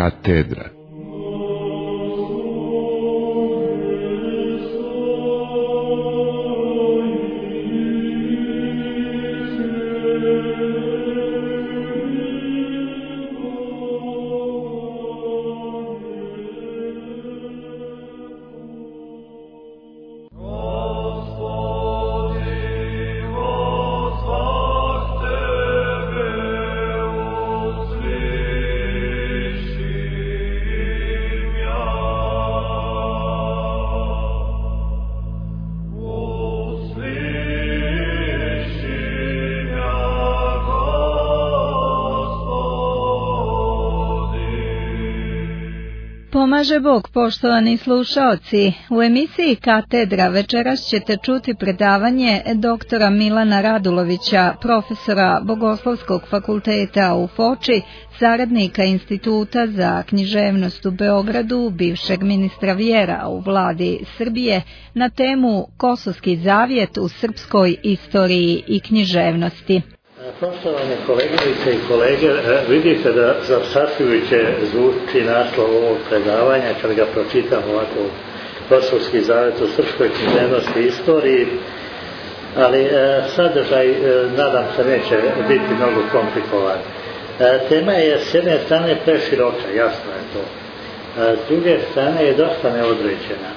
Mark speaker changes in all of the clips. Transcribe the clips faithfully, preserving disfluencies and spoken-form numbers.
Speaker 1: katedra.
Speaker 2: Pomaže Bog, poštovani slušaoci. U emisiji Katedra večeras ćete čuti predavanje doktora Milana Radulovića, profesora Bogoslovskog fakulteta u Foči, saradnika Instituta za književnost u Beogradu, bivšeg ministra vjera u vladi Srbije, na temu Kosovski zavjet u srpskoj istoriji i književnosti.
Speaker 3: Poštovane koleginice i kolege, vidite da zastrašujuće zvuči naslov ovog predavanja kad ga pročitam ovako, Kosovski zavjet u srpskoj književnosti i istoriji, ali sadržaj, nadam se, neće biti mnogo komplikovan. Tema je s jedne strane preširoka, jasno je to, s druge strane je dosta neodređena.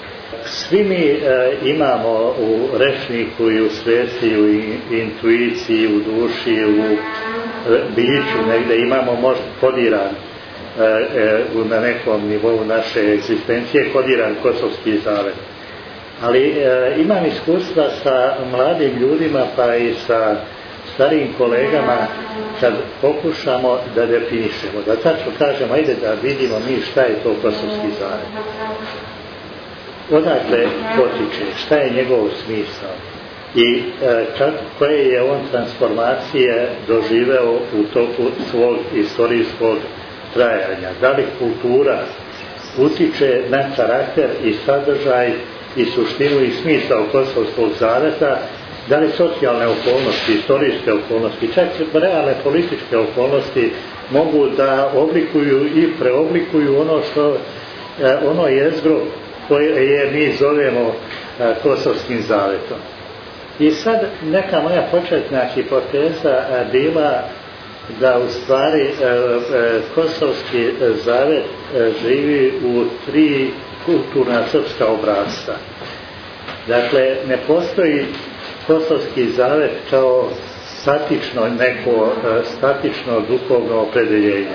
Speaker 3: Svi mi e, imamo u rečniku i u svijesti, u intuiciji, u duši, u e, biću, negdje imamo možda kodiran e, e, na nekom nivou naše egzistencije, kodiran Kosovski zavjet. Ali e, imam iskustva sa mladim ljudima pa i sa starijim kolegama kad pokušamo da definišemo, da tačno kažemo, ajde da vidimo mi šta je to Kosovski zavjet. Odakle potiče, šta je njegov smisao i e, čak, koje je on transformacije doživeo u toku svog istorijskog trajanja. Da li kultura utiče na karakter i sadržaj i suštinu i smisao Kosovskog zavjeta, da li socijalne okolnosti, istorijske okolnosti, čak realne političke okolnosti mogu da oblikuju i preoblikuju ono što e, ono jezgro koje je mi zovemo a, Kosovskim zavjetom. I sad neka moja početna hipoteza a, bila da u stvari a, a, Kosovski zavjet a, živi u tri kulturna srpska obrasca. Dakle, ne postoji Kosovski zavjet kao statično neko a, statično duhovno opredeljenje.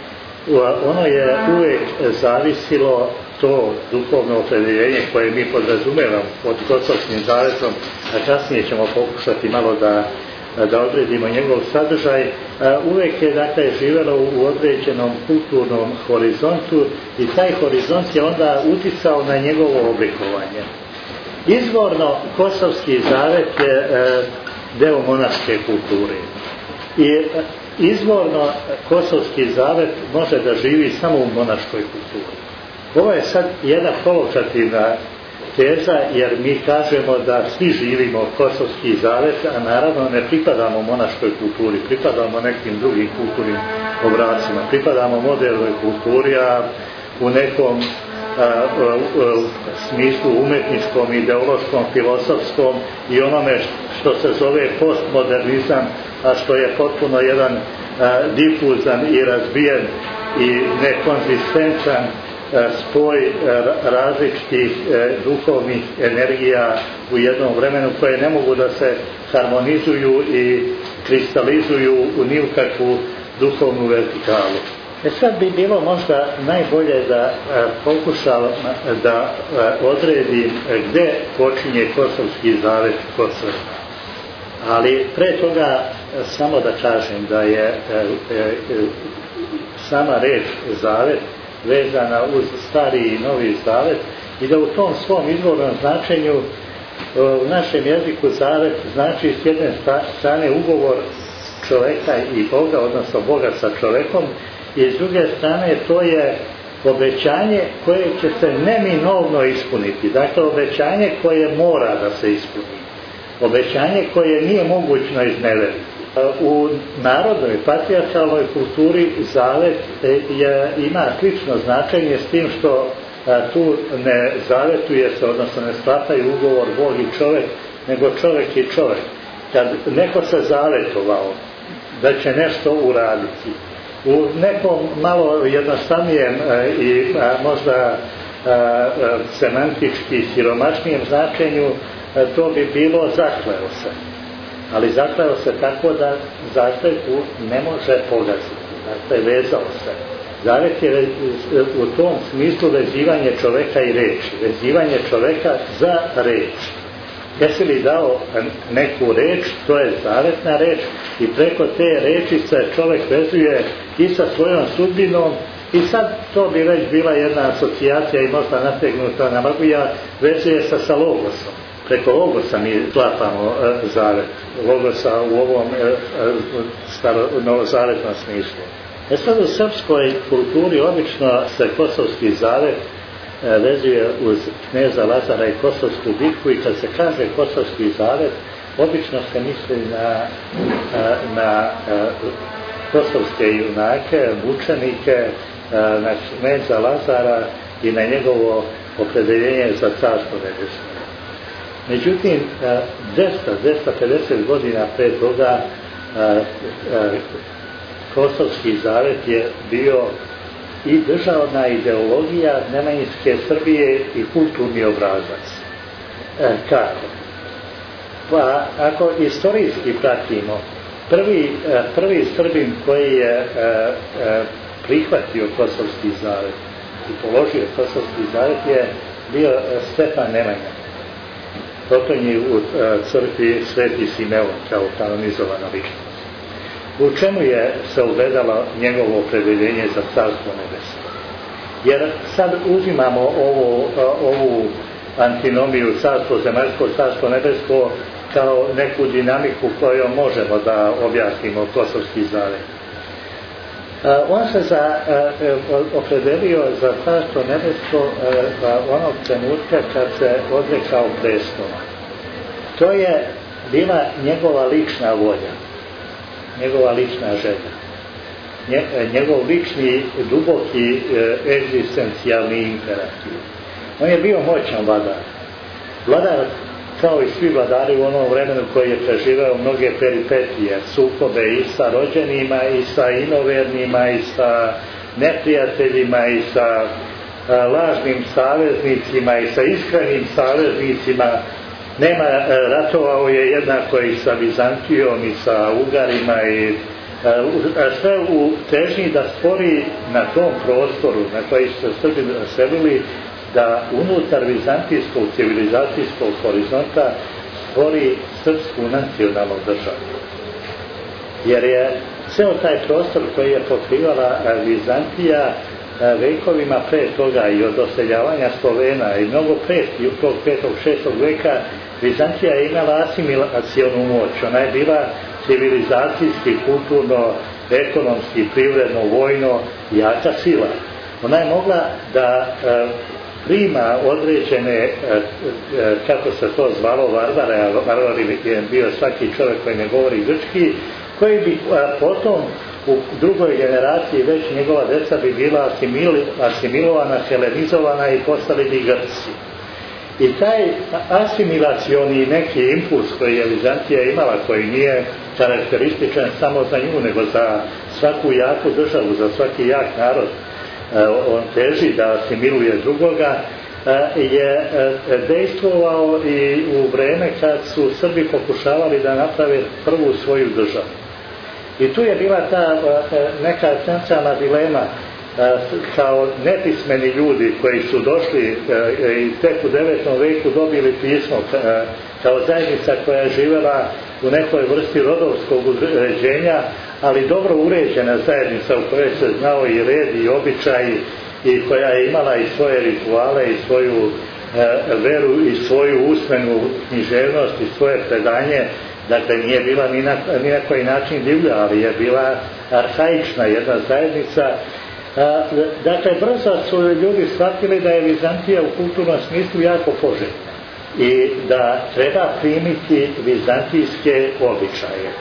Speaker 3: Ono je uvijek zavisilo, to duhovno opredeljenje koje mi podrazumevamo pod Kosovskim zavjetom, a kasnije ćemo pokušati malo da, da odredimo njegov sadržaj, uvijek je dakle živjelo u određenom kulturnom horizontu i taj horizont je onda uticao na njegovo oblikovanje. Izvorno Kosovski zavjet je deo monaške kulture i izvorno Kosovski zavjet može da živi samo u monaškoj kulturi. Ovo je sad jedna provokativna teza, jer mi kažemo da svi živimo Kosovski zavjet, a naravno ne pripadamo monaškoj kulturi, pripadamo nekim drugim kulturnim obracima, pripadamo modernoj kulturi, a u nekom a, a, a, smislu umetničkom, ideološkom, filosofskom i onome što se zove postmodernizam, a što je potpuno jedan a, difuzan i razbijen i nekonzistentan spoj različitih duhovnih energija u jednom vremenu koje ne mogu da se harmonizuju i kristalizuju u nikakvu duhovnu vertikalu. E sad bi bilo možda najbolje da pokušam da odredim gdje počinje Kosovski zavjet kod Srba. Ali pre toga samo da kažem da je sama reč zavjet vezana uz stari i novi zavjet i da u tom svom izvornom značenju u našem jeziku zavjet znači s jedne strane ugovor čovjeka i Boga, odnosno Boga sa čovjekom, i s druge strane to je obećanje koje će se neminovno ispuniti. Dakle, obećanje koje mora da se ispuni. Obećanje koje nije mogućno izneveriti. U narodnoj patrijarhalnoj kulturi zavet je, ima slično značenje s tim što tu ne zavetuje se, odnosno ne sklapaju ugovor Bog i čovjek, nego čovjek i čovjek. Kad neko se zavetovao da će nešto uraditi, u nekom malo jednostavnijem i možda semantički siromašnijem značenju to bi bilo zakleo se. Ali zakleo se tako da zakletvu ne može pogaziti. Dakle, vezao se. Zavet je u tom smislu vezivanje čoveka i reči. Vezivanje čoveka za reč. Jesi li dao neku reč, to je zavetna reč i preko te reči se čovek vezuje i sa svojom sudbinom i sad to bi već bila jedna asocijacija i možda nategnuta na magija, vezuje se sa logosom. Preko logosa mi sklapamo e, zavet. Logosa u ovom e, staro, novozavetnom smislu. E sad u srpskoj kulturi obično se kosovski zavet e, vezuje uz kneza Lazara i Kosovsku bitku i kad se kaže kosovski zavet, obično se misli na, na e, kosovske junake, mučenike, na kneza Lazara i na njegovo opredeljenje za carstvo nebesno. Međutim, dvesta pedeset godina pre toga kosovski zavet je bio i državna ideologija nemanjinske Srbije i kulturni obrazac. Kako? Pa, ako istorijski pratimo, prvi, prvi Srbin koji je prihvatio kosovski zavet i položio kosovski zavet je bio Stefan Nemanja. Potonji u crkvi Sveti Simeon kao kanonizovana ličnost. U čemu je se ugledalo njegovo opredeljenje za carstvo nebesno? Jer sad uzimamo ovu, ovu antinomiju carstvo zemaljsko, carstvo nebesko kao neku dinamiku kojom možemo da objasnimo kosovski zavet. On se za, opredelio za carstvo nebesko onog trenutka kad se odrekao prestola. To je bila njegova lična volja, njegova lična želja, njegov lični, duboki, egzistencijalni imperativ. On je bio moćan vladar. Vladar, kao i svi vladari u onom vremenu koji je preživeo mnoge peripetije, sukobe i sa rođenima, i sa inovernima, i sa neprijateljima, i sa a, lažnim saveznicima, i sa iskrenim saveznicima. Nema, ratovao je jednako i sa Bizantijom, i sa Ugarima, i a, sve u težnji da stvori na tom prostoru na koji su se Srbi naselili, da unutar vizantijskog civilizacijskog horizonta stvori srpsku nacionalnu državu. Jer je ceo taj prostor koji je pokrivala Vizantija vekovima pre toga i od doseljavanja Slovena i mnogo pre tog petog šestog veka, Vizantija je imala asimilacionu moć. Ona je bila civilizacijski, kulturno, ekonomski, privredno, vojno jaka sila. Ona je mogla da prima određene, kako se to zvalo, varvare, a varvari je bio svaki čovjek koji ne govori grčki, koji bi potom u drugoj generaciji već njegova deca bi bila asimilovana, helenizovana i postali bi Grci. I taj asimilacioni neki impuls koji je Vizantija imala, koji nije karakterističan samo za nju, nego za svaku jaku državu, za svaki jak narod, on teži da asimiluje drugoga, je dejstvovao i u vreme kad su Srbi pokušavali da naprave prvu svoju državu. I tu je bila ta neka esencijalna dilema, kao nepismeni ljudi koji su došli i tek u devetom veku dobili pismo, kao zajednica koja je živela u nekoj vrsti rodovskog uređenja, ali dobro uređena zajednica u kojoj se znao i red i običaj i koja je imala i svoje rituale i svoju e, veru i svoju usmenu književnost i svoje predanje. Dakle, nije bila ni na, ni na koji način divlja, ali je bila arhaična jedna zajednica. A, dakle, brzo su ljudi shvatili da je Vizantija u kulturnom smislu jako poželjna i da treba primiti vizantijske običaje.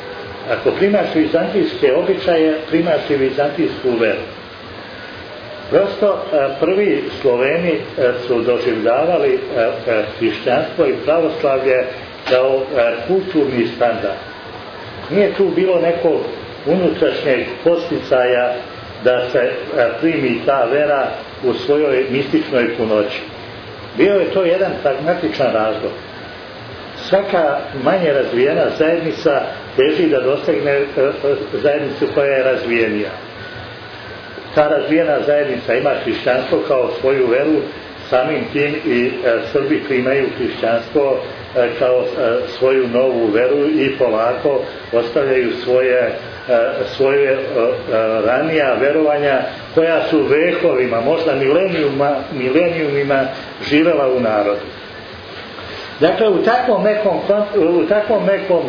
Speaker 3: Ako primaš vizantijske običaje, primaš i vizantijsku veru. Prosto prvi Sloveni su doživljavali hrišćanstvo i pravoslavlje kao kulturni standard. Nije tu bilo nekog unutrašnjeg podsticaja da se primi ta vera u svojoj mističnoj punoći. Bio je to jedan pragmatičan razlog. Svaka manje razvijena zajednica teži da dosegne zajednicu koja je razvijenija. Ta razvijena zajednica ima hrišćanstvo kao svoju veru, samim tim i Srbi primaju hrišćanstvo kao svoju novu veru i polako ostavljaju svoje, svoje ranija verovanja koja su vekovima, možda milenijuma, milenijumima živela u narodu. Dakle, u takvom nekom, u takvom nekom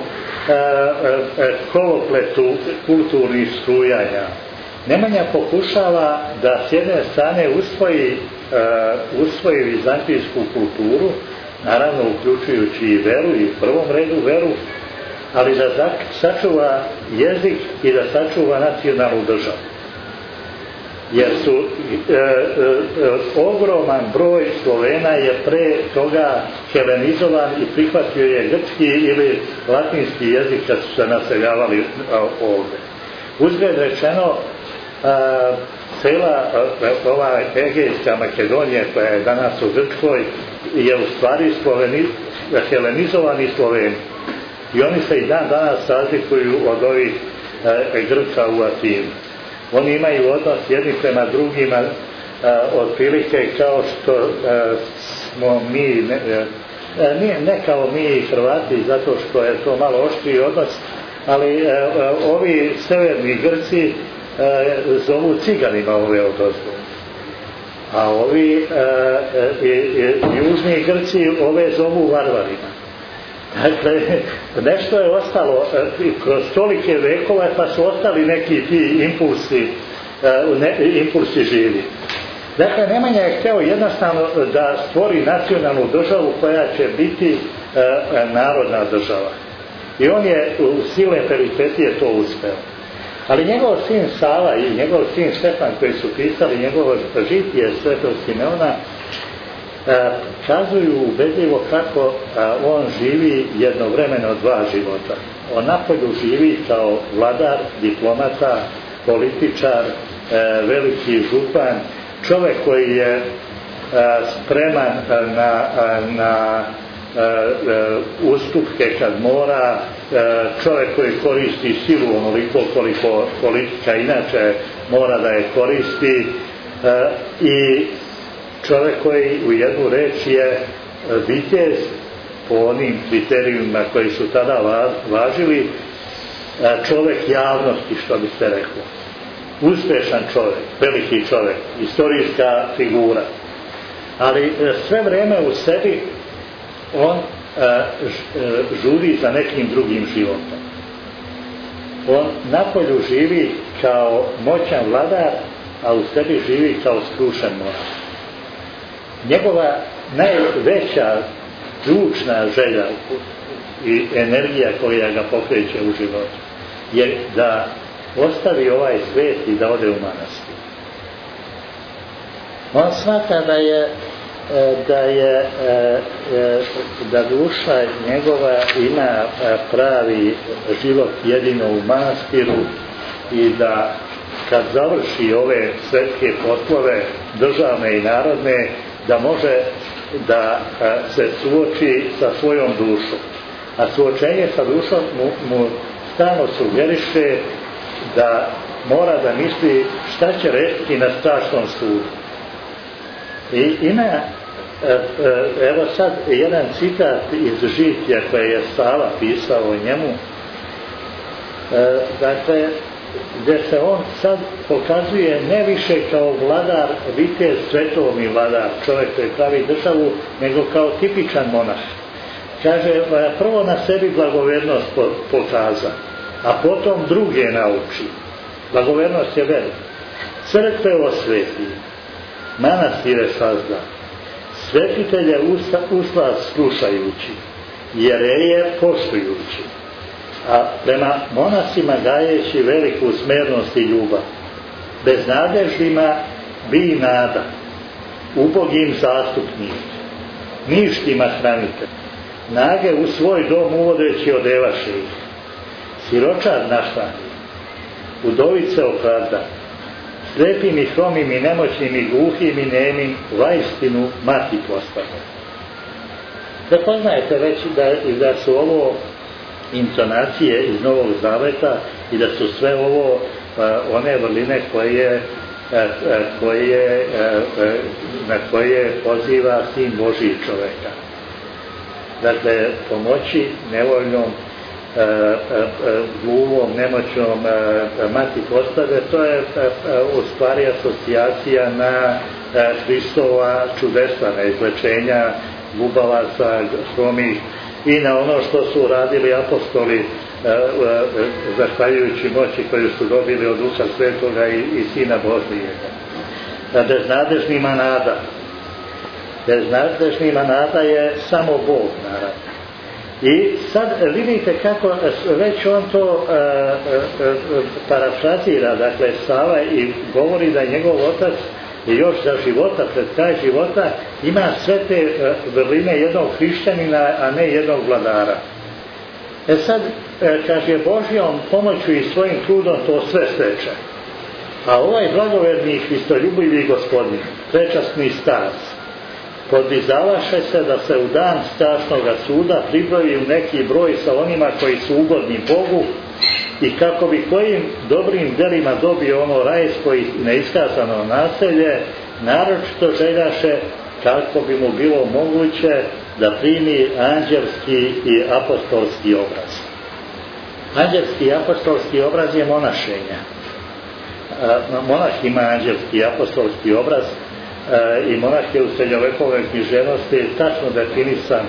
Speaker 3: kolopletu kulturnih strujanja Nemanja pokušava da s jedne strane usvoji, uh, usvoji vizantijsku kulturu, naravno uključujući i veru, i u prvom redu veru, ali da sačuva jezik i da sačuva nacionalnu državu. Jer su uh, uh, ogroman broj Slovena je pre toga helenizovan i prihvatio je grčki ili latinski jezik kad su se naseljavali uh, ovdje. Uzgled rečeno, A, cela a, ova Egejska Makedonija koja je danas u Grčkoj je u stvari Sloveni, helenizovani Sloveni i oni se i dan danas razlikuju od ovih a, Grka u Atinu. Oni imaju odnos jedni prema drugima a, otprilike kao što a, smo mi ne, a, ne, ne kao mi Hrvati zato što je to malo oštriji odnos, ali a, a, ovi severni Grci E, zovu ciganima ove odozvu, a ovi e, e, e, južni Grci ove zovu varvarima. Dakle, nešto je ostalo e, kroz tolike vekova, pa su ostali neki ti impulsi, e, ne, impulsi živi. Dakle, Nemanja je hteo jednostavno da stvori nacionalnu državu koja će biti e, narodna država. I on je u sile peripetije to uspeo. Ali njegov sin Sava i njegov sin Štefan koji su pisali njegovo žitije Svetog Simeona kazuju ubedljivo kako on živi jednovremeno dva života. On napolju živi kao vladar, diplomata, političar, veliki župan, čovjek koji je spreman na, na ustupke kad mora, čovjek koji koristi silu onoliko koliko politika inače mora da je koristi i čovjek koji u jednu reč je vitez po onim kriterijima koji su tada važili, čovjek javnosti, što bi se reklo, uspešan čovjek, veliki čovjek, istorijska figura, ali sve vreme u sebi on a, ž, žuri za nekim drugim životom. On napolju živi kao moćan vladar, a u sebi živi kao skrušen moral. Njegova najveća ključna želja i energija koja ga pokreće u životu je da ostavi ovaj svijet i da ode u manastir. On smatra da je da je da duša njegova ima pravi život jedino u manastiru i da kad završi ove svetske poslove državne i narodne da može da se suoči sa svojom dušom, a suočenje sa dušom mu, mu stalno sugeriše da mora da misli šta će reći na strašnom sudu. I ima, evo sad jedan citat iz žitija koje je Sava pisao o njemu, dakle, gdje se on sad pokazuje ne više kao vladar, vitez, svetovni vladar, čovjek koji pravi državu, nego kao tipičan monah. Kaže, prvo na sebi blagovernost pokaza, a potom druge nauči. Blagovernost je velika. Crkve osveti, manastire sazda, svetitelje usla slušajući, jereje poštujući, a prema monasima gajeći veliku smernost i ljubav. Beznadežnima bi nada, ubogim zastupnik, ništima hranite, nage u svoj dom uvodeći odevaše ih, siročar nahrani, udovice opravda, slepim i hromim i nemoćnim i gluhim i nemim vaistinu mati postane. Prepoznajete već da, da su ovo intonacije iz Novog Zaveta i da su sve ovo a, one vrline koje, a, a, koje, a, a, na koje poziva Sin Božji čoveka. Dakle, pomoći nevoljnom, gluvom, nemoćnom mati postave, to je u stvari asocijacija na Hristova čudesa, na izlečenja gubavaca, hromih i na ono što su uradili apostoli zahvaljujući moći koju su dobili od Duha Svetoga i, i Sina Božijega. Beznadežnima nada. Beznadežnima nada je samo Bog, naravno. I sad vidite kako već on to e, e, parafrazira, dakle Sava, i govori da njegov otac još za života, pred kraj života, ima sve te vrline jednog hrišćanina, a ne jednog vladara. E sad, e, kaže, Božjom pomoću i svojim trudom to sve steče. A ovaj blagoverni hristoljubivi gospodin, prečasni starac, podvizavaše se da se u dan strašnoga suda pribroji u neki broj sa onima koji su ugodni Bogu i kako bi kojim dobrim delima dobio ono rajsko i neiskazano naselje, naročito željaše kako bi mu bilo moguće da primi anđelski i apostolski obraz. Anđelski i apostolski obraz je monašenja. Monah ima anđelski i apostolski obraz, i monah je u srednjovekovoj književnosti tačno definisan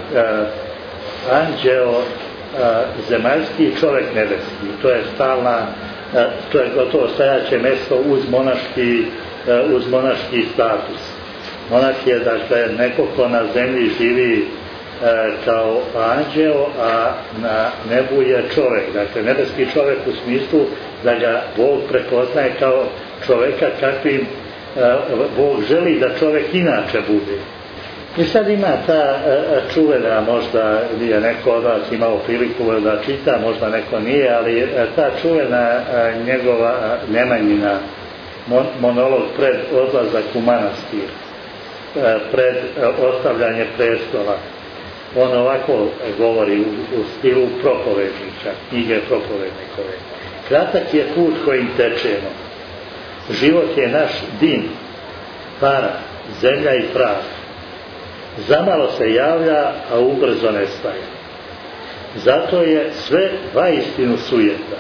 Speaker 3: anđeo zemaljski, čovjek nebeski. To je stalna, to je gotovo stajaće mesto uz monaški, uz monaški status. Monah je, dakle, neko ko na zemlji živi kao anđeo, a na nebu je čovjek. Dakle, nebeski čovjek u smislu da ga Bog prepoznaje kao čovjeka kakvim Bog želi da čovjek inače bude. I sad ima ta čuvena, možda je neko od vas imao priliku da čita, možda neko nije, ali ta čuvena njegova Nemanjina monolog pred odlazak u manastir, pred ostavljanje prestola. On ovako govori u, u stilu propovedniča, knjige propovednikove. Kratak je put kojim tečemo. Život je naš din, para, zemlja i prah. Zamalo se javlja, a ubrzo nestaje. Zato je sve vaistinu sujeta.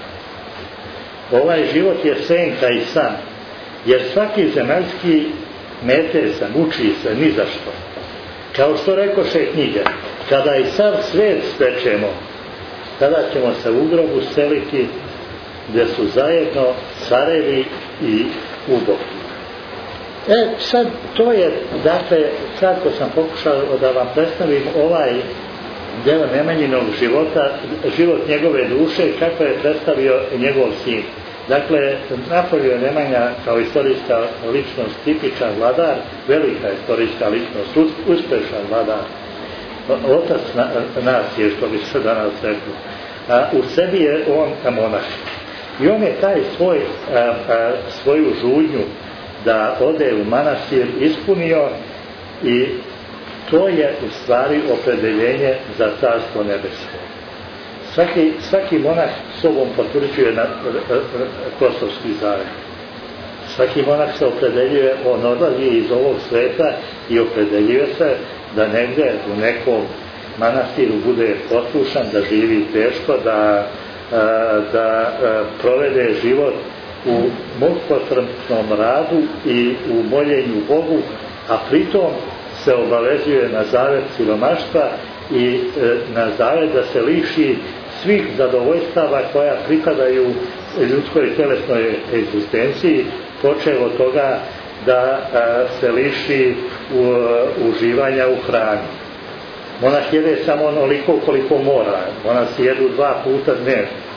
Speaker 3: Ovaj život je senka i san, jer svaki zemaljski metesan, uči se ni za što. Kao što rekoše knjige, kada i sav svet stečemo, tada ćemo se u grobu seliti, gdje su zajedno carevi i ubogi. E, sad, to je, dakle, kratko sam pokušao da vam predstavim ovaj deo Nemanjinog života, život njegove duše, kako je predstavio njegov sin. Dakle, Napolio Nemanja kao istorijska ličnost, tipičan vladar, velika istorijska ličnost, uspešan vladar, otac na, nacije, što bi se danas rekli. A u sebi je on monah. I on je taj svoj, a, a, svoju žudnju da ode u manastir ispunio i to je u stvari opredeljenje za carstvo nebesko. Svaki, svaki monah sobom potvrđuje na Kosovski zavet. Svaki monah se opredeljuje, on odlazi iz ovog sveta i opredeljuje se da negdje u nekom manastiru bude poslušan, da živi teško, da, da provede život u mukotrpnom radu i u moljenju Bogu, a pritom se obavezuje na zavet siromaštva i na zavet da se liši svih zadovoljstava koja pripadaju ljudskoj telesnoj egzistenciji, počev od toga da se liši u, uživanja u hrani. Monah jede samo onoliko koliko mora, monasi jedu dva puta dnevno.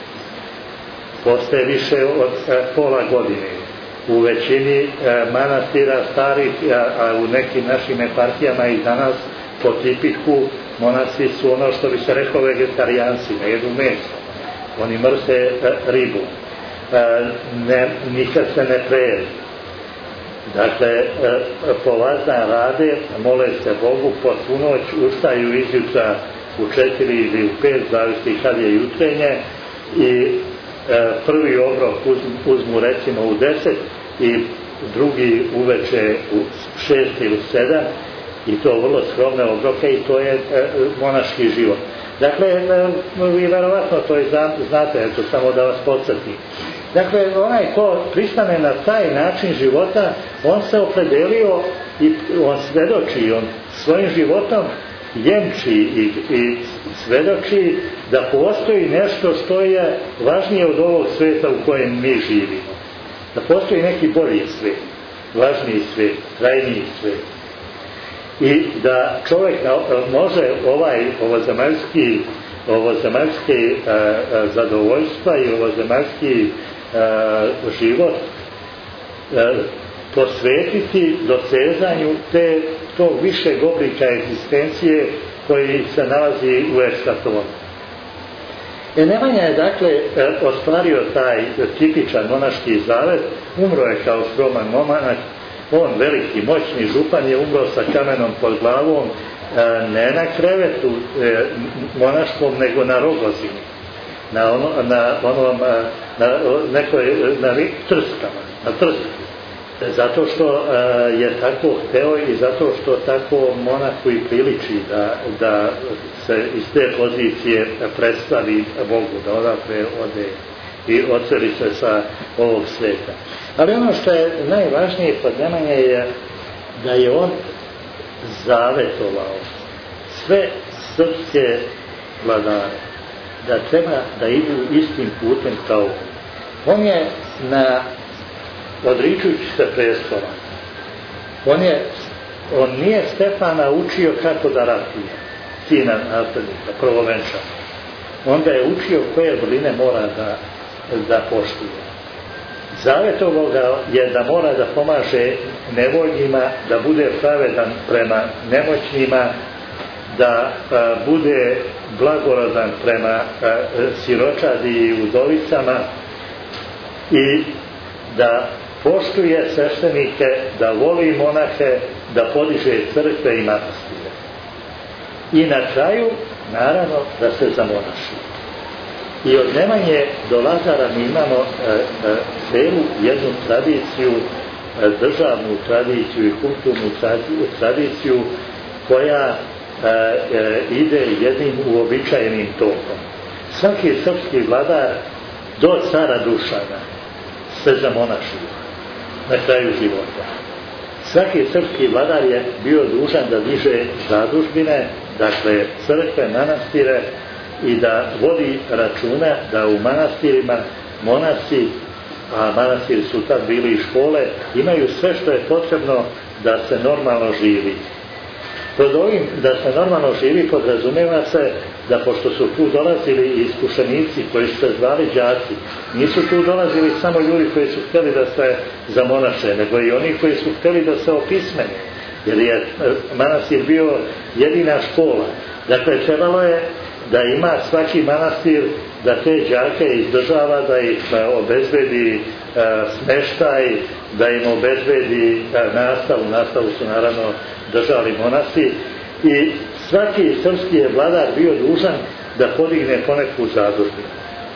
Speaker 3: postaje više od pola godine. U većini manastira starih, a u nekim našim eparhijama i danas po tipiku monasi su ono što bi se rekao vegetarijanci, ne jedu meso. Oni mrze ribu. Ne, nikad se ne prejedu. Dakle, polazan rade, mole se Bogu, po svu noć ustaju izjutra u četiri ili u pet, zavisi kad je jutrenje, i prvi obrok uzmu recimo u deset i drugi uveče u šest ili sedam, i to vrlo skromne obroke, i to je monaški život. Dakle, vi verovatno to i znate, eto, samo da vas podsjetim. Dakle, onaj ko pristane na taj način života, on se opredelio i on svedoči, on svojim životom jemči i, i svedoči da postoji nešto što je važnije od ovog sveta u kojem mi živimo. Da postoji neki bolji svet, važniji svet, trajniji svet. I da čovjek može ovaj ovozemaljski ovozemaljske zadovoljstva i ovozemaljski život posvetiti dosezanju te tog višeg oblika egzistencije koji se nalazi u ekstatonu. E, Nemanja je dakle ostvario taj tipičan monaški zavet, umro je kao skroman monaš. On, veliki, moćni župan, je umro sa kamenom pod glavom, ne na krevetu monaškom, nego na rogozini, na ono, na onom, na nekoj, na trskama, na trsku. Zato što je tako hteo i zato što tako monahu i priliči da, da se iz te pozicije predstavi Bogu, da odatle ode i odseli se sa ovog sveta. Ali ono što je najvažnije kod Nemanje je da je on zavetovao sve srpske vladare da treba da idu istim putem kao on. On je na odričujući se prestola, on je on nije Stefana učio kako da ratuje, sina naslednika, prvovenčana. On ga je učio koje vrline mora da, da poštuje. Zavetovao ga je da mora da pomaže nevoljnima, da bude pravedan prema nemoćnima, da a, bude blagorodan prema a, siročadi i udovicama i da poštuje sveštenike, da voli monahe, da podiže crkve i manastire. I na kraju, naravno, da se zamonaši. I od Nemanje do Lazara mi imamo e, e, celu jednu tradiciju, e, državnu tradiciju i kulturnu tradiciju koja e, e, ide jednim uobičajenim tokom. Svaki srpski vladar do cara Dušana se zamonašio na kraju života. Svaki srpski vladar je bio dužan da diže zadužbine, dakle crkve, manastire, i da vodi računa da u manastirima monasi, a manastiri su tad bili i škole, imaju sve što je potrebno da se normalno živi. Pod ovim da se normalno živi podrazumeva se da pošto su tu dolazili iskušenici koji su se zvali đaci, nisu tu dolazili samo ljudi koji su htjeli da se zamonaše, nego i oni koji su htjeli da se opismene, jer je manastir bio jedina škola. Dakle, trebalo je da ima svaki manastir da te đake izdržava, da ih obezbedi e, smeštaj, da im obezbedi e, nastavu. Nastavu su naravno držali monasi i svaki srpski je vladar bio dužan da podigne poneku zadužbinu.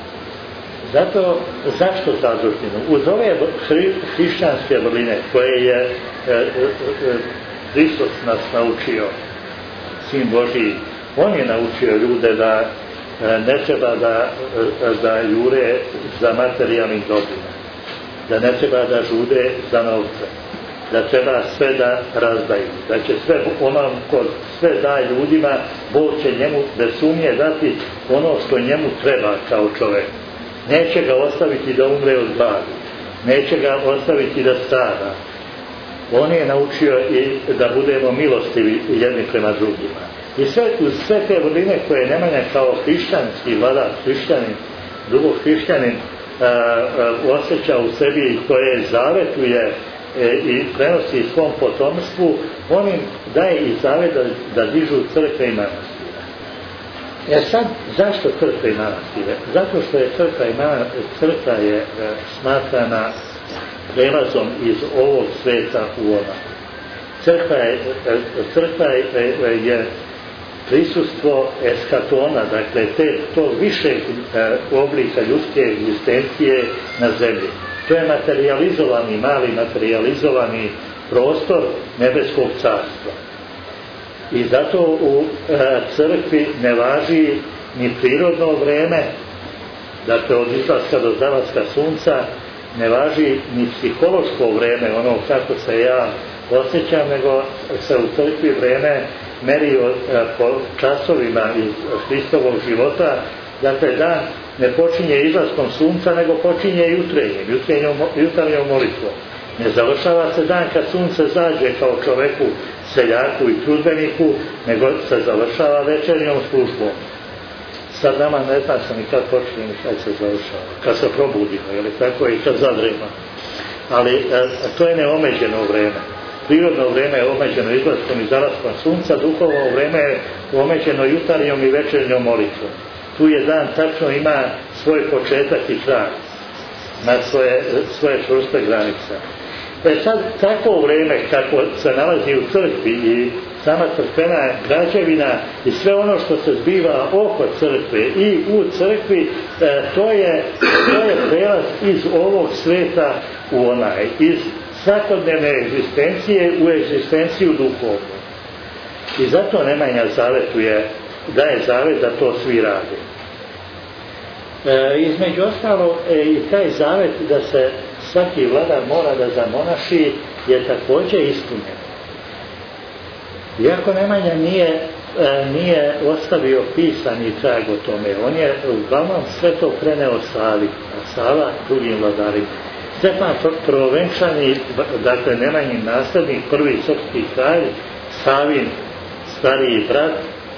Speaker 3: Zato, zašto zadužbinu? Uz ove hri, hrišćanske vrline koje je e, e, Hristos nas naučio, Sin Božiji, on je naučio ljude da ne treba da, da jure za materijalnim dobrima, da ne treba da žude za novce, da treba sve da razdaju, da će sve onom ko sve daje ljudima, Bog će njemu bez sumnje dati ono što njemu treba kao čovek. Neće ga ostaviti da umre od gladi, neće ga ostaviti da strada. On je naučio i da budemo milostivi jedni prema drugima. I sve, uz sve te vrline koje Nemanja kao hrišćanski vladar, hrišćanin, dugo hrišćanin, osjeća u sebi i koje zavetuje i prenosi svom potomstvu, on im daje i zavet da, da dižu crkve i manastire. E sad, zašto crkve i manastire? Zato što je crkva i manastire, crkva je smatrana prelazom iz ovog sveta u onaj. Crkva je, crkva je, je prisustvo eskatona, dakle te, to više oblika ljudske egzistencije na zemlji. To je materializovani, mali materializovani prostor nebeskog carstva. I zato u crkvi ne važi ni prirodno vreme, dakle od izlaska do zalaska sunca, ne važi ni psihološko vreme, ono kako se ja osjećam, nego se u crkvi vreme meri po časovima iz Hristovog života. Dakle, dan ne počinje izlaskom sunca, nego počinje jutrenjem, jutrenjem, jutarnjom molitvom. Ne završava se dan kad sunce zađe kao čoveku, seljaku i trudbeniku, nego se završava večernjom službom. Sad nama ne zna se ni kad počinje, ni kad se završava. Kad se probudimo, je li tako, i kad zadrema. Ali e, to je neomeđeno vreme. Prirodno vreme je omeđeno izlaskom i zalaskom sunca, duhovno vreme je omeđeno jutarnjom i večernjom molitvom. Tu je dan tačno ima svoj početak i kraj, na svoje, svoje čvrste granice. E sad, takvo vreme kako se nalazi u crkvi i sama crkvena građevina i sve ono što se zbiva oko crkve i u crkvi, e, to je, to je prelaz iz ovog sveta u onaj, iz svakodnevne egzistencije u egzistenciju duhovnu. I zato Nemanja zavetuje, daje zavet da to svi rade. E, između ostalo e, i taj zavet da se svaki vladar mora da zamonaši je također ispunjen. Iako Nemanja nije, e, nije ostavio pisani trag o tome, on je uglavnom sve to preneo Savi, a Sava drugim vladarima. Stefan Prvovenčani, dakle Nemanjin naslednik, prvi srpski kralj, Savin stariji brat,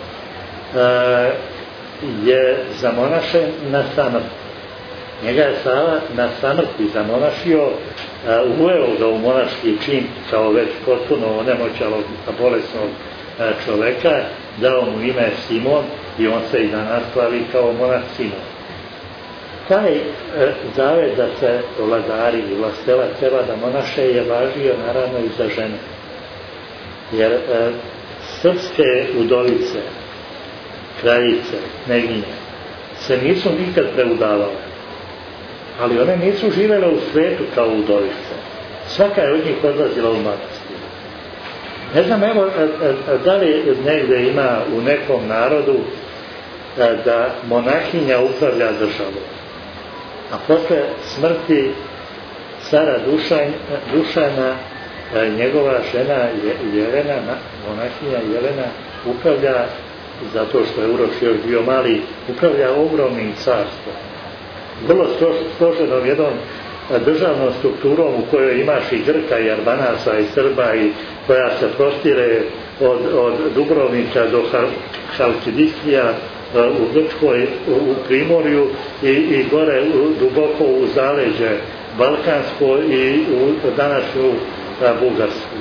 Speaker 3: e, je zamonašen na samrti. Njega je Sava na samrti zamonašio, uveo ga u monaški čin kao već potpuno onemoćalog, bolesnog čoveka, dao mu ime Simon i on se i danas slavi kao monah Simon. Taj e, zavet da se vladari i vlastela treba da monaše je važio naravno i za žene. Jer e, srpske udovice, kraljice, kneginje, se nisu nikad preudavale. Ali one nisu živele u svetu kao udovice. Svaka je od njih odlazila u manastir. Ne znam, evo, da li negde ima u nekom narodu da monahinja upravlja državom. A posle smrti cara Dušan, Dušana, njegova žena Jelena, monahinja Jelena, upravlja, zato što je Uroš još bio mali, upravlja ogromnim carstvom. Vrlo složenom jednom državnom strukturom u kojoj imaš i Grka i Albanaca i Srba i koja se prostire od, od Dubrovnika do Halkidikija u Grčkoj, u Primorju i, i gore u, duboko u zaleđe Balkansko i u današnju Bugarsku.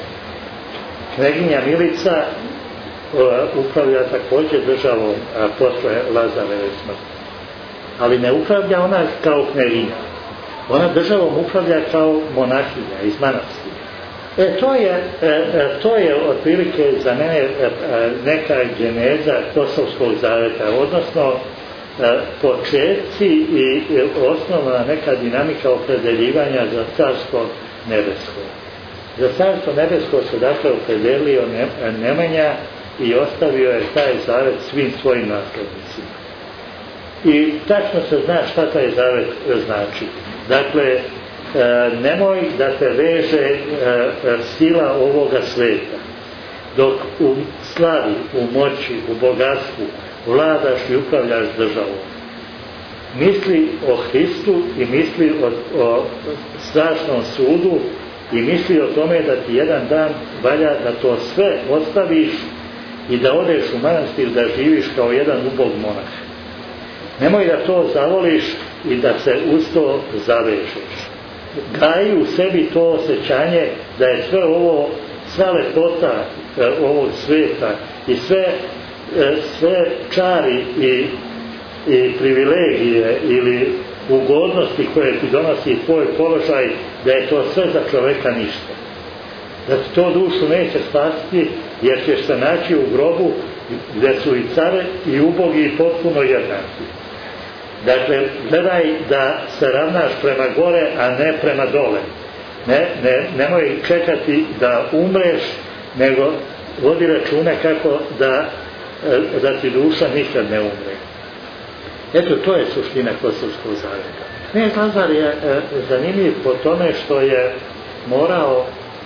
Speaker 3: Kneginja Milica upravlja također državom posle Lazareve smrti. Ali ne upravlja ona kao kneginja. Ona državom upravlja kao monahinja iz manastira. E, to je, e, to je otprilike za mene e, neka geneza Kosovskog zaveta, odnosno e, početci i e, osnovna neka dinamika opredeljivanja za carstvo nebesko. Za carstvo nebesko se dakle opredelio Nemanja i ostavio je taj zavet svim svojim naslednicima. I tačno se zna šta taj zavet znači. Dakle, e, nemoj da te veže e, sila ovoga sveta. Dok u slavi, u moći, u bogatstvu vladaš i upravljaš državom. Misli o Hristu i misli o, o strašnom sudu i misli o tome da ti jedan dan valja da to sve ostaviš i da odeš u manastir da živiš kao jedan ubog monah. Nemoj da to zavoliš i da se uz to zavežeš. Gaji u sebi to osjećanje da je sve ovo, sva lepota ovog sveta i sve, sve čari i, i privilegije ili ugodnosti koje ti donosi tvoj položaj, da je to sve za čoveka ništa. Da ti to dušu neće spasiti, jer ćeš se naći u grobu gdje su i care i ubogi i potpuno jednaki. Dakle, gledaj da se ravnaš prema gore, a ne prema dole. Ne, ne, nemoj čekati da umreš, nego vodi račune kako da, da ti duša nikad ne umre. Eto, to je suština Kosovskog zaveta. Knez Lazar je e, zanimljiv po tome što je morao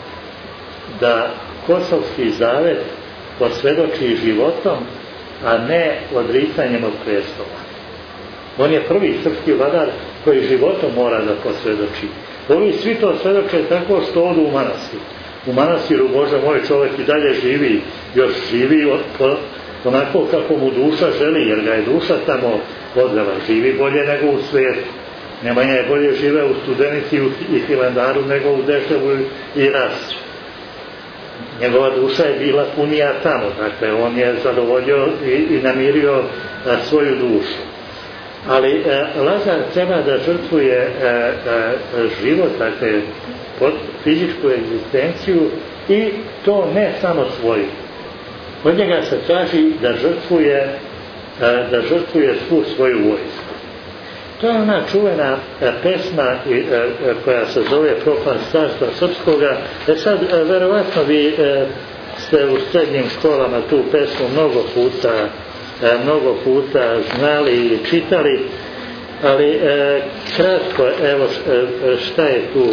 Speaker 3: da Kosovski zavet posvjedoči životom, a ne odricanjem od prestola. On je prvi srpski vladar koji životom mora da posvjedoči. Ovi svi to svjedoče tako što odu u manastir. U manastiru, Bože moj, čovjek i dalje živi, još živi po, onako kako mu duša želi, jer ga je duša tamo odvela. Živi bolje nego u svijetu. Nemanja je bolje žive u Studenici i Hilandaru nego u Deševu i Rasu. Njegova duša je bila punija tamo, dakle on je zadovoljio i, i namirio a, svoju dušu. Ali e, Lazar treba da žrtvuje e, e, život, dakle pod fizičku egzistenciju, i to ne samo svoju. Od njega se traži da žrtvuje, e, da žrtvuje svu svoju vojsku. To je ona čuvena e, pesma e, e, koja se zove Propast carstva srpskoga. E sad, e, verovatno vi e, ste u srednjim školama tu pesmu mnogo puta e, mnogo puta znali i čitali, ali e, kratko, evo e, šta je tu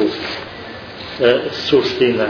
Speaker 3: e, suština.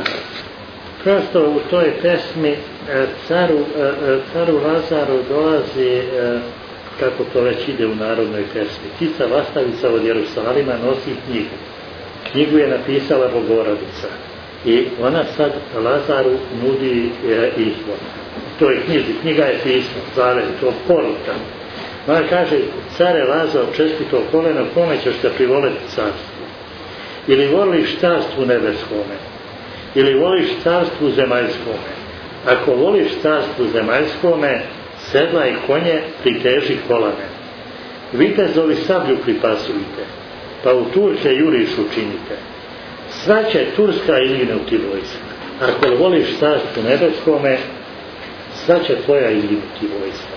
Speaker 3: Prosto u toj pesmi e, caru, e, caru Lazaru dolazi e, kako to već ide u narodnoj pesmi. Tica Vastavica od Jerusalima nosi knjigu. Knjigu je napisala Bogorodica i ona sad Lazaru nudi e, izbor. To je knjizi, knjiga je pismo, zavet, to poruka. Ona kaže, care Lazar, čestito koleno, kome ćeš se privoliti carstvu? Ili voliš carstvu nebeskome? Ili voliš carstvu zemaljskome? Ako voliš carstvu zemaljskome, sedlaj konje, priteži kolane. Vitezovi sablju pripasujte, pa u Turke juriš učinite. Sva će Turska izginuti vojska. Ako voliš carstvu nebeskome, sva će tvoja izginuti vojska.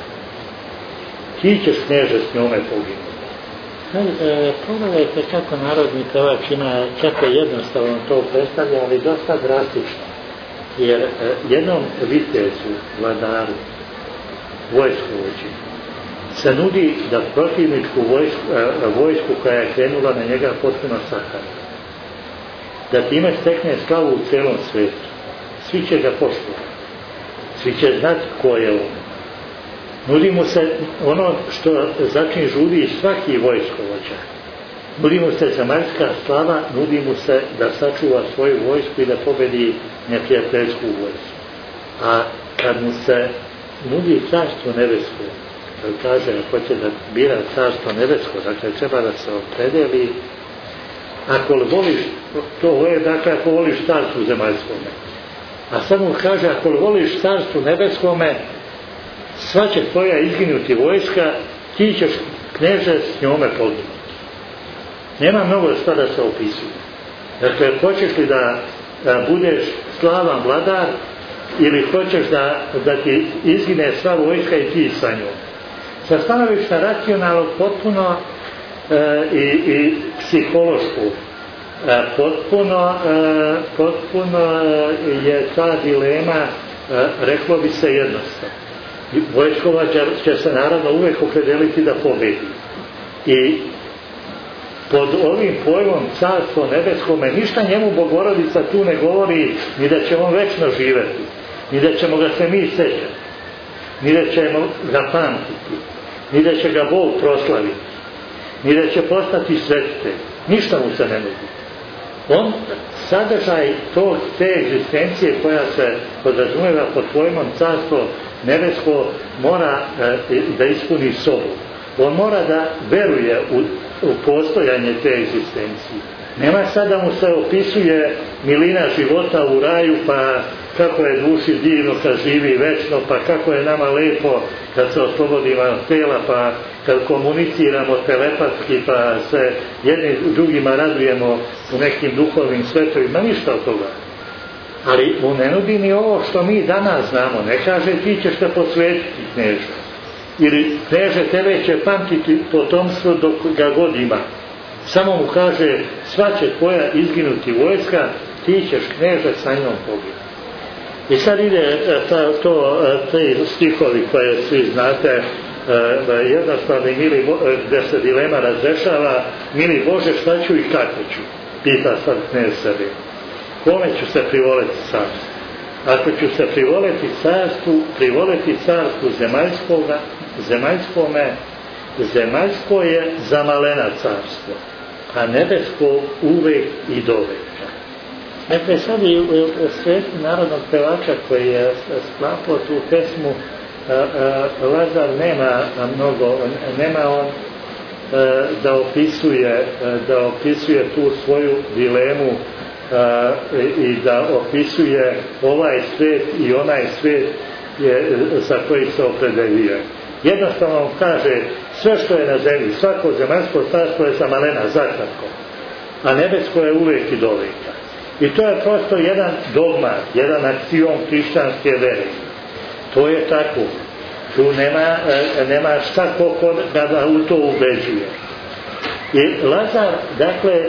Speaker 3: Ti ćeš, kneže, s njome poginuti. E, pogledajte kako narodni pevač ima, kako jednostavno to predstavlja, ali dosta drastično. Jer e, jednom vitezu, vladaru, vojskovođi, se nudi da protivničku vojsku, e, vojsku koja je krenula na njega potpuno sakari. Da time stekne slavu u celom svijetu. Svi će ga poštovati. Svi će znati ko je on. Nudi mu se ono što začin žudi svaki vojskovođa. Nudi mu se zemaljska slava, nudi mu se da sačuva svoju vojsku i da pobedi neprijateljsku vojsku. A kad mu se nudi carstvo nebesko, kad kaže ako će da bira carstvo nebesko, dakle treba da se opredeli, ako voliš, to je dakle ako voliš carstvo zemaljskome. A sad mu kaže, ako voliš carstvo nebeskome, sva će tvoja izginuti vojska, ti ćeš, kneže, s njome poginuti. Nema mnogo šta da se opisuje. Dakle, hoćeš li da, da budeš slavan vladar, ili hoćeš da, da ti izgine sva vojska i ti sa njom. Sa stanovišta racionalnog potpuno e, i, i psihološkog, e, potpuno, e, potpuno je ta dilema, e, reklo bi se jednostavno. Vojskovac će se naravno uvijek opredeliti da pobedi. I pod ovim pojmom carstvo nebeskome ništa njemu Bogorodica tu ne govori ni da će on večno živeti, ni da ćemo ga se mi sećati, ni da ćemo ga pamtiti, ni da će ga Bog proslaviti, ni da će postati svetitelj. Ništa mu se ne nudi. On sadržaj tog, te egzistencije koja se podrazumijeva pod pojmom carstvo nebesko mora e, da ispuni sobu. On mora da veruje u u postojanje te egzistencije. Nema sad da mu se opisuje milina života u raju, pa kako je duši divno kad živi večno, pa kako je nama lepo kad se oslobodimo od tela, pa kad komuniciramo telepatski, pa se jedni drugima radujemo u nekim duhovnim svetovima, ništa od toga. Ali mu ne nudi ni ovo što mi danas znamo. Ne kaže ti ćeš te posvetiti, kneže. Ili kneže tebe će pamtiti potomstvo dok ga god ima. Samo mu kaže sva će tvoja izginuti vojska, ti ćeš kneže sa njom poginuti. I sad ide ta, to, te stihovi koje svi znate, jednostavno mili, gdje se dilema razrešava, mili Bože šta ću i kako ću, pita sad knez sebe. Kome ću se privoleti carstvu? Ako ću se privoleti carstvu, privoleti carstvu zemaljskoga, zemaljskome, zemaljsko je zamalena carstvo, a nebesko uvek i doveka. Dakle, sad i u svesti narodnog pevača koji je sklapao tu pesmu, Lazar nema mnogo, nema on da opisuje, da opisuje tu svoju dilemu i da opisuje ovaj svet i onaj svet je, za koji se opredeljuje. Jednostavno on kaže sve što je na zemlji, svako zemaljsko carstvo je zamalena, zakratko, a nebesko je uvijek i doveka. I to je prosto jedan dogma, jedan aksiom hrišćanske vere. To je tako. Tu nema, nema šta ko da u to ubeđuje. I Lazar, dakle,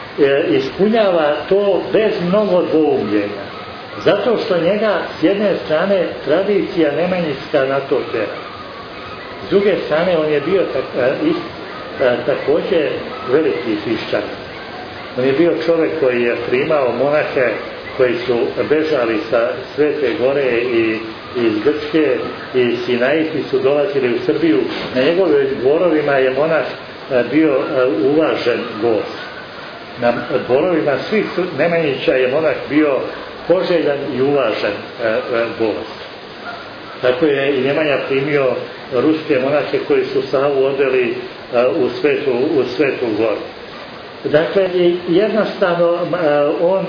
Speaker 3: ispunjava to bez mnogo dvoumljenja. Zato što njega s jedne strane tradicija nemanjinska na to tera. S druge strane on je bio tak, ist, također veliki hrišćanin. On je bio čovjek koji je primao monahe koji su bežali sa Svete Gore i iz Grčke i Sinaiti su dolazili u Srbiju. Na njegovim dvorovima je monah bio uvažen gost. Na dvorovima svih Nemanjića je monah bio poželjan i uvažen gost. Tako je i Nemanja primio ruske monahe koji su Savu odveli u Svetu, u Svetu Goru. Dakle, jednostavno on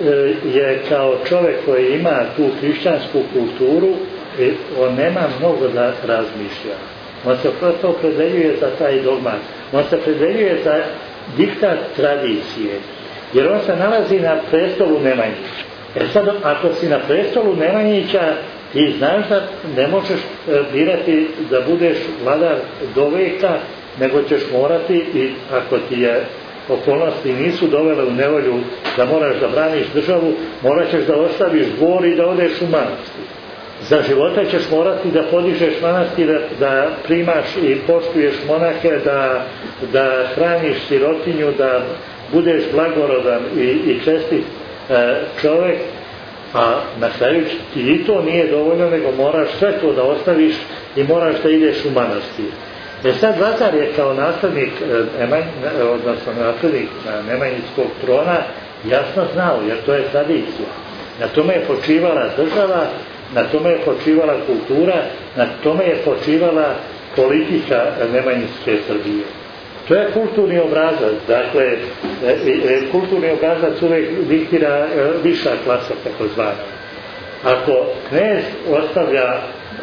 Speaker 3: je kao čovjek koji ima tu hrišćansku kulturu, on nema mnogo da razmišlja. On se prosto opredeljuje za taj dogmat. On se opredeljuje za diktat tradicije. Jer on se nalazi na prestolu Nemanjića. E sad, ako si na prestolu Nemanjića, ti znaš da ne možeš birati da budeš vladar do veka, nego ćeš morati, i ako ti je okolnosti nisu dovele u nevolju da moraš da braniš državu, morat ćeš da ostaviš dvor i da odeš u manastir. Za života ćeš morati da podižeš manastir, da, da primaš i poštuješ monahe, da, da hraniš sirotinju, da budeš blagorodan i, i čestit e, čovjek, a na kraju ti i to nije dovoljno, nego moraš sve to da ostaviš i moraš da ideš u manastir. E sad Lazar je kao naslednik, odnosno naslednik Nemanjićskog trona jasno znao, jer to je tradicija. Na tome je počivala država, na tome je počivala kultura, na tome je počivala politika Nemanjićke Srbije. To je kulturni obrazac, dakle, kulturni obrazac uvijek diktira viša klasa, tako zvana. Ako knez ostavlja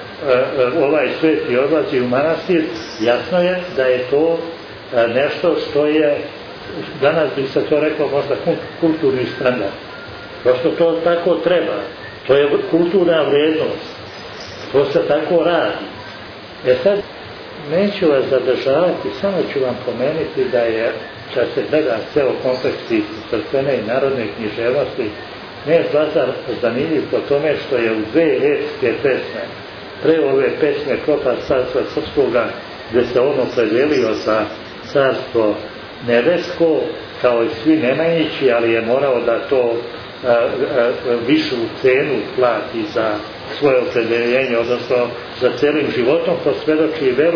Speaker 3: ovaj svet i odlazi u manastir, jasno je da je to nešto što je, danas bi se to reklo možda kulturni standard. Prosto to tako treba. To je kulturna vrijednost. To se tako radi. E sad, neću vas zadržavati, samo ću vam pomenuti da je, kad se gleda ceo kontekst crkvene i narodne književnosti, knez Lazar zanimljiv po tome što je u dve epske pesme, pre ove pesme Propast carstva srpskoga, gde se on opredelio za carstvo nebesko, kao i svi Nemanjići, ali je morao da to a, a, višu cenu plati za svoje opredeljenje, odnosno za celim životom posvjedoči veru.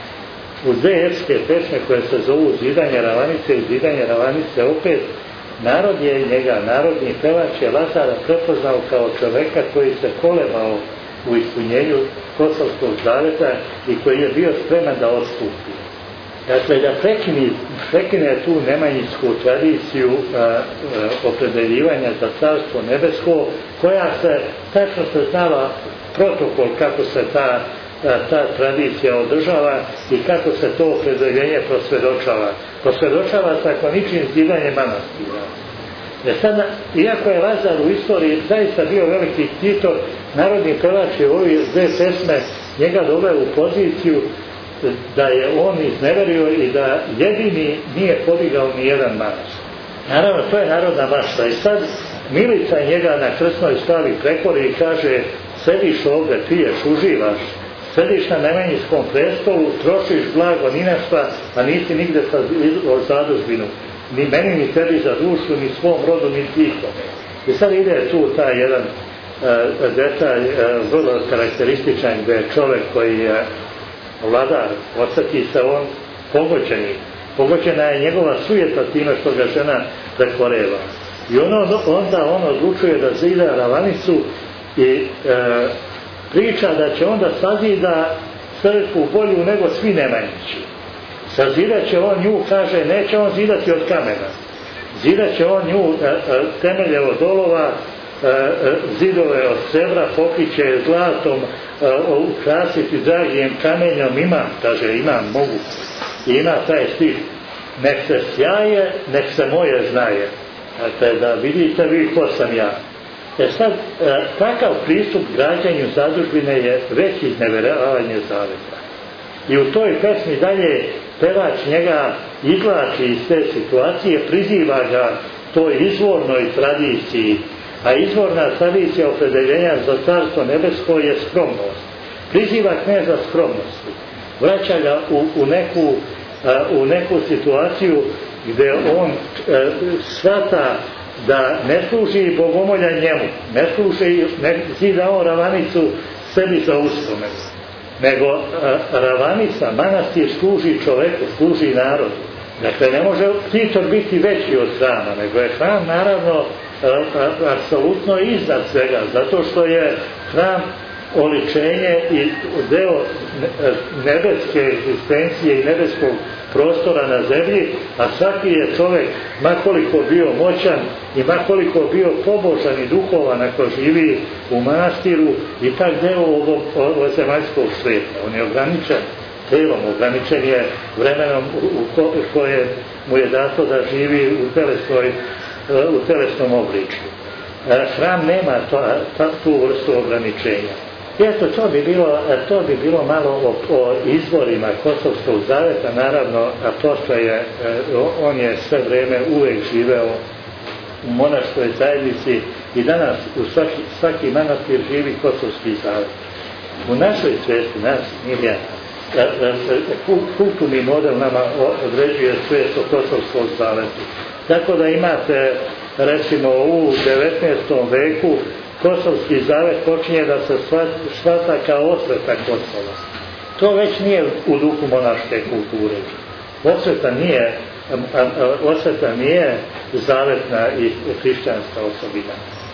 Speaker 3: U dve epske pesme koje se zovu Zidanje Ravanice i Zidanje Ravanice opet, narod je njega, narodni pevač je Lazara prepoznao kao čoveka koji se kolebao u ispunjenju Kosovskog zaveta i koji je bio spreman da odstupi. Dakle, da prekine, prekine tu nemanjinsku tradiciju a, a, opredeljivanja za Carstvo nebesko, koja se, tačno se znala protokol kako se ta, a, ta tradicija održava i kako se to opredeljenje prosvjedočava. Prosvjedočava sa koničnim zidanjem manastira. E sada, iako je Lazar u istoriji zaista bio veliki ktitor, narodni pevač je u ove dve pesme njega doveo u poziciju da je on izneverio i da jedini nije podigao ni jedan manastir. Naravno, to je narodna mašta. I sad Milica njega na krsnoj slavi prekori i kaže: sediš ovde, piješ, uživaš, sediš na nemanjinskom prestolu, trošiš blago ni našta, a nisi nigde sa zadužbinu. Ni meni, ni tebi za dušu, ni svom rodu, ni nikome. I sad ide tu taj jedan uh, detalj uh, vrlo karakterističan, gde je čovek koji je vladar, osjeti se on pogođeni. Pogođena je njegova sujeta time što ga žena prekoreva. I ono, onda on odlučuje da zida ravanicu i e, priča da će onda sazida crkvu bolju nego svi nemanjići. Sazidat će on nju, kaže, neće on zidati od kamena. Zidat će on nju e, e, temelje od olova, e, e, zidove od srebra, pokriće zlatom, e, ukrasiti dragijim kamenjom. Imam, kaže, imam, mogu. I ima taj stih: nek se sjaje, nek se moje znaje. Dakle, da vidite vi ko sam ja. E sad, e, takav pristup građanju zadužbine je već izneveravanje zaveta. I u toj pesmi dalje pevač njega izvlači iz te situacije, priziva ga toj izvornoj tradiciji, a izvorna tradicija opredeljenja za Carstvo nebesko je skromnost. Priziva kneza skromnosti, vraća ga u, u, neku, a, u neku situaciju gde on a, shvata da ne služi bogomolja njemu, ne služi, ne zida on ravanicu sebi za uspomenu, nego a, ravanica, manastir služi čoveku, služi narodu. Dakle, ne može ktitor biti veći od hrama, nego je hram naravno a, a, apsolutno iznad svega, zato što je hram oličenje i deo nebeske egzistencije i nebeskog prostora na zemlji, a svaki je čovjek, makoliko bio moćan i makoliko bio pobožan i duhovan ako živi u manastiru, i tak deo ovog, ovog zemaljskog sveta. On je ograničen telom, ograničen je vremenom u, ko, u koje mu je dato da živi u, telesnoj, u telesnom obličju. Hram nema to, ta, tu vrstu ograničenja. I eto, to bi bilo, to bi bilo malo o, o izvorima Kosovskog zaveta, naravno, a to što je, on je sve vreme uvek živeo u monaškoj zajednici i danas u svaki, svaki manastir živi Kosovski zavet. U našoj svesti, nas nije, kulturni model nama određuje svest o Kosovskom zavetu. Tako da imate, recimo, u devetnaestom veku Kosovski zavet počinje da se shvata kao osveta Kosova. To već nije u duhu monaške kulture. Osveta nije, osveta nije zavetna i hrišćanska osobina.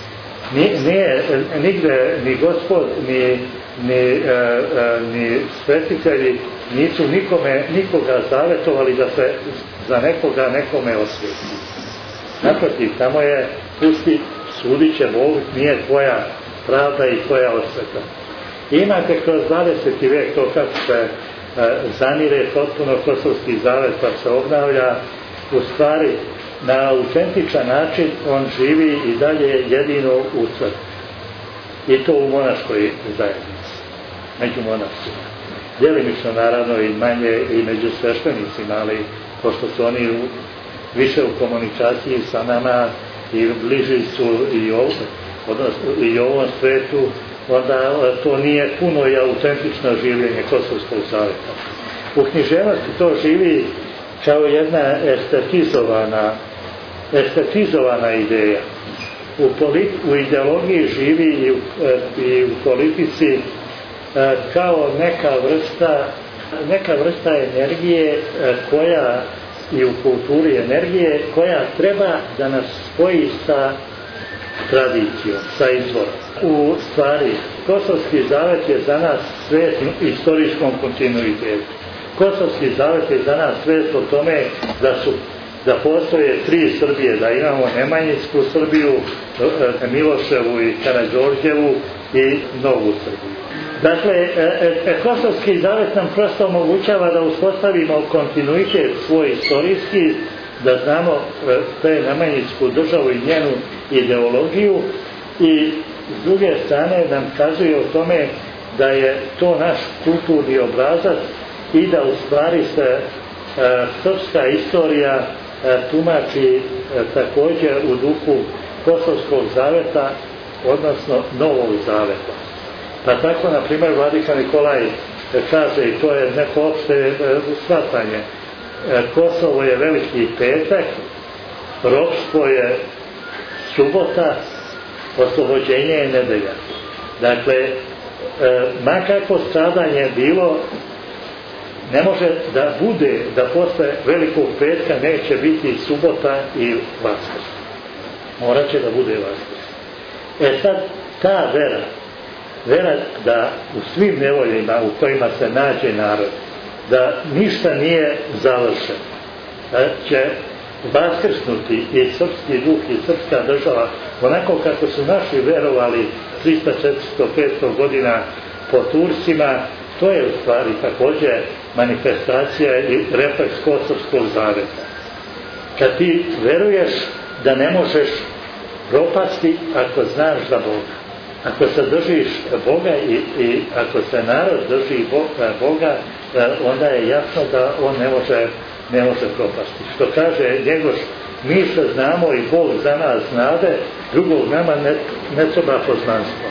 Speaker 3: Nije, nigde ni Gospod, ni, ni, ni svetitelji nisu nikome, nikoga zavetovali da se za nekoga nekome osveti. Naprotiv, tamo je pusti, sudit će Bog, nije tvoja pravda i tvoja osveta. Imate kroz dvadeseti vek to kako se e, zamire potpuno Kosovski zavet, pa se obnavlja. U stvari, na autentičan način on živi i dalje jedino u crkvi. I to u monaškoj zajednici, među monasima. Djelimično, naravno, i manje i među sveštenicima, ali pošto su oni u, više u komunikaciji sa nama i bliži su i ovom, odnosno, i ovom svetu, onda to nije puno i autentično življenje Kosovskog zaveta. U književnosti to živi kao jedna estetizovana, estetizovana ideja. U, polit, u ideologiji živi i u, i u politici kao neka vrsta, neka vrsta energije koja i u kulturi energije koja treba da nas spoji sa tradicijom, sa izvorom. U stvari, Kosovski zavet je za nas svet istorijskom kontinuitetu. Kosovski zavet je za nas svest o tome da su da postoje tri Srbije, da imamo Nemanjinsku Srbiju, Miloševu i Karađorđevu i Novu Srbiju. Dakle, e, e, Kosovski zavet nam prosto omogućava da uspostavimo kontinuitet svoj istorijski, da znamo e, te Nemanjinsku državu i njenu ideologiju, i s druge strane nam kazuje o tome da je to naš kulturni obrazac i da u stvari se e, srpska istorija e, tumači e, također u duhu Kosovskog zaveta, odnosno Novog zaveta. Pa tako, na primjer, vladika Nikolaj kaže, i to je neko opšte e, shvatanje, e, Kosovo je veliki petak, ropstvo je subota, oslobođenje je nedelja. Dakle, e, makako stradanje bilo, ne može da bude, da posle velikog petka neće biti subota i Vaskrs. Morat će da bude Vaskrs. E sad, ta vera, vera da u svim nevoljima u kojima se nađe narod, da ništa nije završeno, da će vaskrsnuti i srpski duh i srpska država, onako kako su naši verovali trista, četiristo, petsto godina po Turcima, to je u stvari također manifestacija i refleks Kosovskog zaveta. Kad ti veruješ da ne možeš propasti ako znaš za Boga, ako se držiš Boga i, i ako se narod drži Boga, onda je jasno da on ne može, ne može propasti. Što kaže Njegoš, mi se znamo i Bog za nas znade, drugog nama ne, ne treba poznanstvo.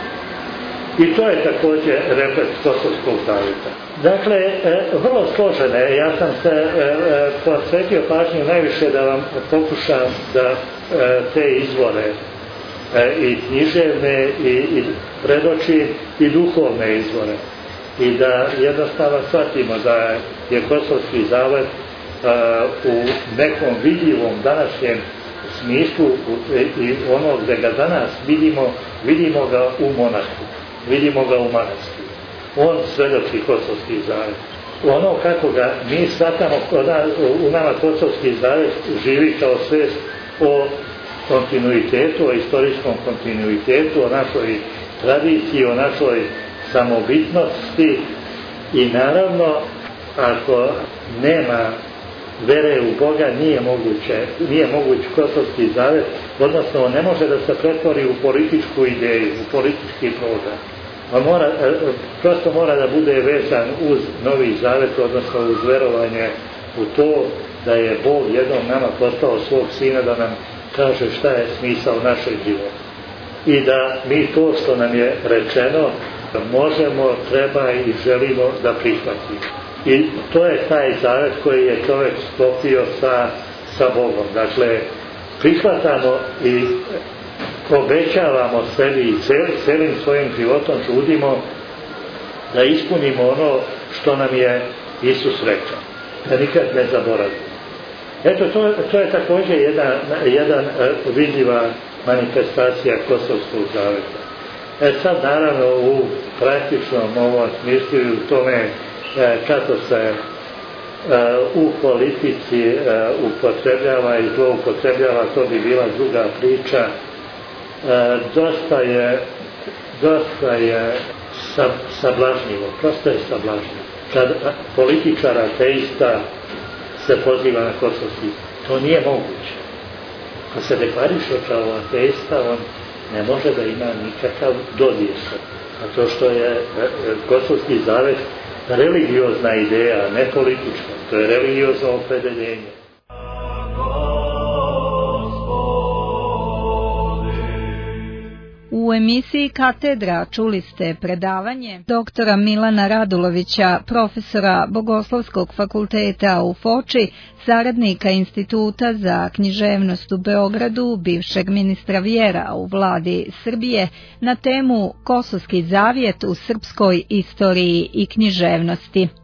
Speaker 3: I to je također refleks Kosovskog zaveta. Dakle, e, vrlo složene, ja sam se e, e, posvetio pažnju najviše da vam pokušam da e, te izvore e, i književne i, i predočim i duhovne izvore. I da jednostavno shvatimo da je Kosovski zavet a, u nekom vidljivom današnjem smislu i ono gde ga danas vidimo, vidimo ga u monahu, vidimo ga u manastiru. On svedoči Kosovski zavet. Ono kako ga mi shvatamo, u nama Kosovski zavet živi kao svest o kontinuitetu, o istorijskom kontinuitetu, o našoj tradiciji, o našoj samobitnosti i naravno ako nema vere u Boga nije moguće, nije moguć Kosovski zavet, odnosno on ne može da se pretvori u političku ideju, u politički program. On mora, prosto mora da bude vezan uz Novi zavet, odnosno uz verovanje u to da je Bog jednom nama poslao svog sina da nam kaže šta je smisao našeg života. I da mi to što nam je rečeno možemo, treba i želimo da prihvatimo. I to je taj zavet koji je čovjek sklopio sa, sa Bogom. Dakle, prihvatamo i obećavamo sebi i celim svojim životom trudimo da ispunimo ono što nam je Isus rekao. Da nikad ne zaboravimo. Eto, to, to je također jedan, jedan vidljiva manifestacija Kosovskog zaveta. E sad, naravno, u praktičnom ovom smislu i u tome kako se u politici upotrebljava i zloupotrebljava, to bi bila druga priča. Dosta je, dosta je sablažnjivo, prosto je sablažnjivo. Kad političar ateista se poziva na Kosovski, to nije moguće. Kad se deklariše kao ateista, on ne može da ima nikakav dodir. A to što je Kosovski zavet religiozna ideja, ne politička, to je religiozno opredeljenje.
Speaker 2: U emisiji Katedra čuli ste predavanje doktora Milana Radulovića, profesora Bogoslovskog fakulteta u Foči, saradnika Instituta za književnost u Beogradu, bivšeg ministra vjera u vladi Srbije, na temu Kosovski zavjet u srpskoj istoriji i književnosti.